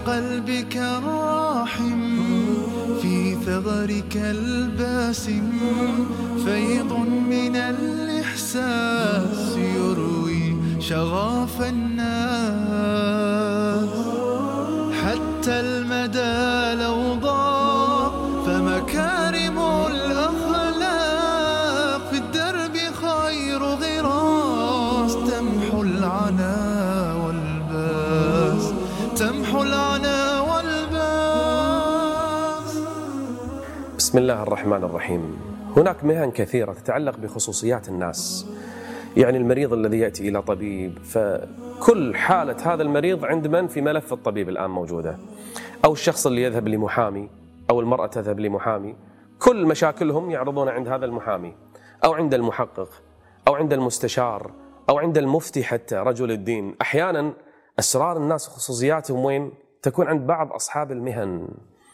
قلبك الراحم في ثغرك الباسم فيض من الإحساس يروي شغاف الناس. حتى المدى لو ضاق فمكارم الأخلاق في الدرب خير غراس تمحو العنا والباس، تمحو العنا والباس. بسم الله الرحمن الرحيم. هناك مهن كثيرة تتعلق بخصوصيات الناس، يعني المريض الذي يأتي إلى طبيب، فكل حالة هذا المريض عند من في ملف الطبيب الآن موجودة، أو الشخص اللي يذهب لمحامي أو المرأة تذهب لمحامي، كل مشاكلهم يعرضون عند هذا المحامي أو عند المحقق أو عند المستشار أو عند المفتي حتى رجل الدين. أحيانا أسرار الناس وخصوصياتهم وين؟ تكون عند بعض أصحاب المهن.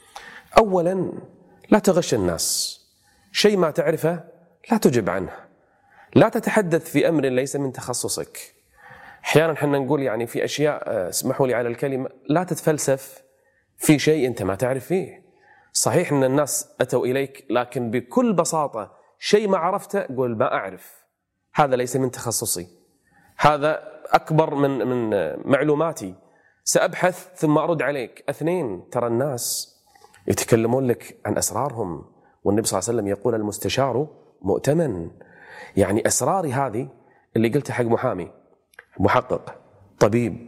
أولا لا تغش الناس، شيء ما تعرفه لا تجب عنه، لا تتحدث في أمر ليس من تخصصك. أحيانا حنا نقول يعني في أشياء، اسمحوا لي على الكلمة، لا تتفلسف في شيء أنت ما تعرف فيه. صحيح أن الناس أتوا إليك، لكن بكل بساطة شيء ما عرفته قول ما أعرف، هذا ليس من تخصصي، هذا أكبر من معلوماتي، سأبحث ثم أرد عليك. اثنين، ترى الناس يتكلمون لك عن أسرارهم، والنبي صلى الله عليه وسلم يقول المستشار مؤتمن. يعني أسراري هذه اللي قلتها حق محامي، محقق، طبيب،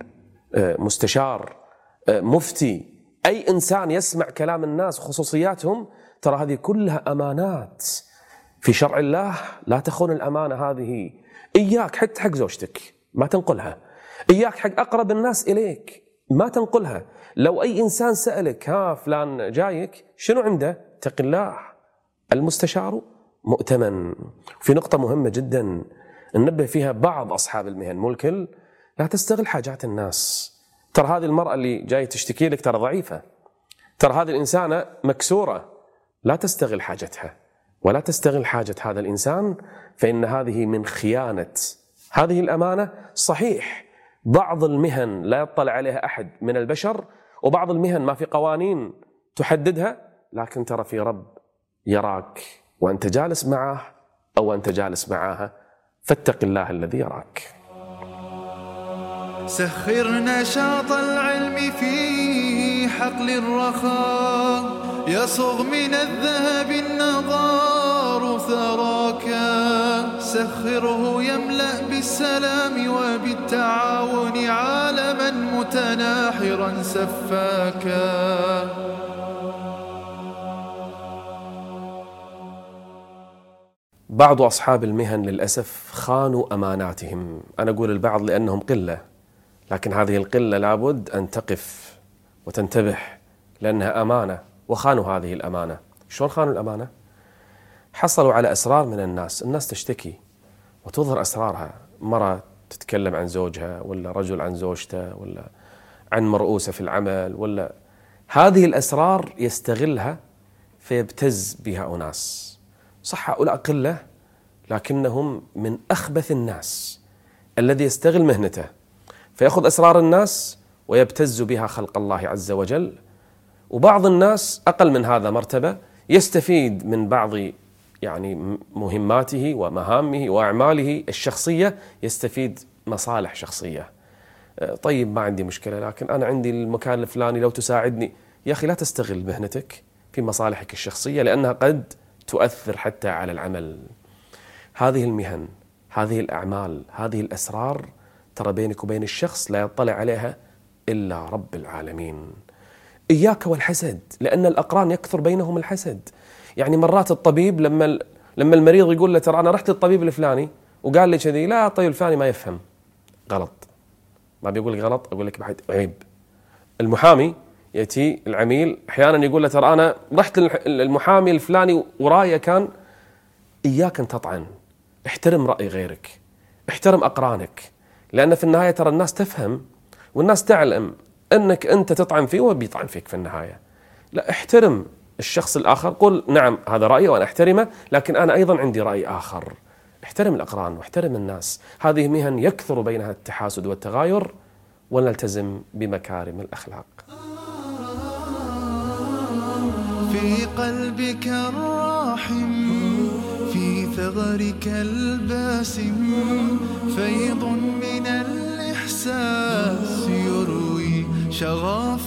مستشار، مفتي، أي إنسان يسمع كلام الناس وخصوصياتهم، ترى هذه كلها أمانات في شرع الله، لا تخون الأمانة هذه. إياك حتى حق زوجتك ما تنقلها، إياك حق أقرب الناس إليك ما تنقلها. لو أي إنسان سألك ها فلان جايك شنو عنده، اتق الله، المستشار مؤتمن. في نقطة مهمة جدا ننبه فيها بعض أصحاب المهن، مو الكل، لا تستغل حاجات الناس. ترى هذه المرأة اللي جاية تشتكي لك ترى ضعيفة، ترى هذه الإنسانة مكسورة، لا تستغل حاجتها ولا تستغل حاجة هذا الإنسان، فإن هذه من خيانة هذه الأمانة. صحيح بعض المهن لا يطلع عليها أحد من البشر، وبعض المهن ما في قوانين تحددها، لكن ترى في رب يراك وأنت جالس معه أو أنت جالس معها، فاتق الله الذي يراك. سخر نشاط العلم في حقل الرخاء، يصغ من الذهب النضار ثراك، سخره يملأ بالسلام وبالتعاون عالما متناحرا سفاكا. بعض أصحاب المهن للأسف خانوا أماناتهم. أنا أقول البعض لأنهم قلة، لكن هذه القلة لابد أن تقف وتنتبه، لأنها أمانة وخانوا هذه الأمانة. شلون خانوا الأمانة؟ حصلوا على أسرار من الناس تشتكي وتظهر أسرارها، مرة تتكلم عن زوجها، ولا رجل عن زوجته، ولا عن مرؤوسة في العمل، ولا هذه الأسرار يستغلها فيبتز بها أناس. صح هؤلاء قلة، لكنهم من أخبث الناس الذي يستغل مهنته فيأخذ أسرار الناس ويبتز بها خلق الله عز وجل. وبعض الناس أقل من هذا مرتبة يستفيد من بعض يعني مهماته ومهامه وأعماله الشخصية، يستفيد مصالح شخصية. طيب ما عندي مشكلة، لكن أنا عندي المكان الفلاني لو تساعدني. يا أخي لا تستغل مهنتك في مصالحك الشخصية، لأنها قد تؤثر حتى على العمل. هذه المهن، هذه الأعمال، هذه الأسرار، ترى بينك وبين الشخص لا يطلع عليها إلا رب العالمين. إياك والحسد، لأن الأقران يكثر بينهم الحسد. يعني مرات الطبيب لما المريض يقول له ترى أنا رحت للطبيب الفلاني وقال لي كذي، لا الطبيب الفلاني ما يفهم، غلط، ما بيقول لك غلط، أقول لك بعد عيب. المحامي يأتي العميل أحيانا يقول له ترى أنا رحت للمحامي الفلاني وراية كان. إياك أن تطعن، احترم رأي غيرك، احترم أقرانك، لأن في النهاية ترى الناس تفهم والناس تعلم أنك أنت تطعن فيه وبيطعن فيك في النهاية. لا، احترم الشخص الآخر، قل نعم هذا رأيي وأنا أحترمه، لكن أنا أيضا عندي رأي آخر. احترم الأقران واحترم الناس. هذه مهن يكثر بينها التحاسد والتغاير، ونلتزم بمكارم الأخلاق. في قلبك الراحم في ثغرك الباسم فيض من الإحساس يروي شغاف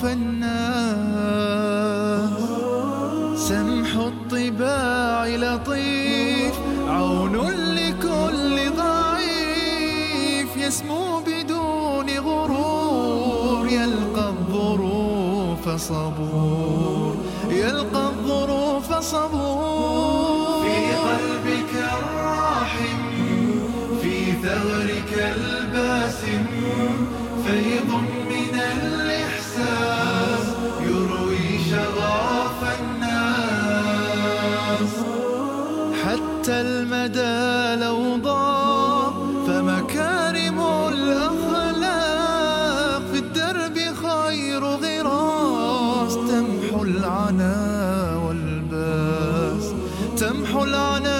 الناس. سمح الطباع لطيف عون لكل ضعيف يسمو بدون غرور يلقى الظروف صبور يلقى الظروف صبور. في قلبك الراحم في ثغرك الباسم فيض من الإحساس يروي شغاف الناس. حتى المدى لو ضاق فمكارم الأخلاق في الدرب خير غراس تمحو العنا والباس تمحو العنا